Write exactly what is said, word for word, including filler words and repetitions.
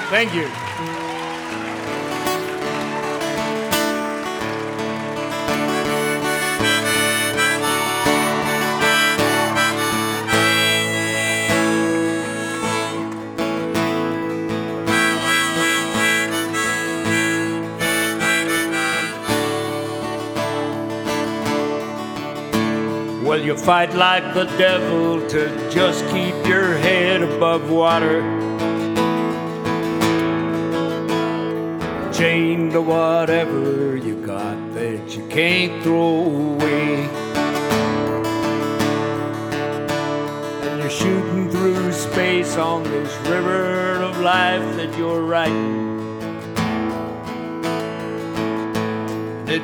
Thank you. Well, you fight like the devil to just keep your head above water, chained to whatever you got that you can't throw away. And you're shooting through space on this river of life that you're writing,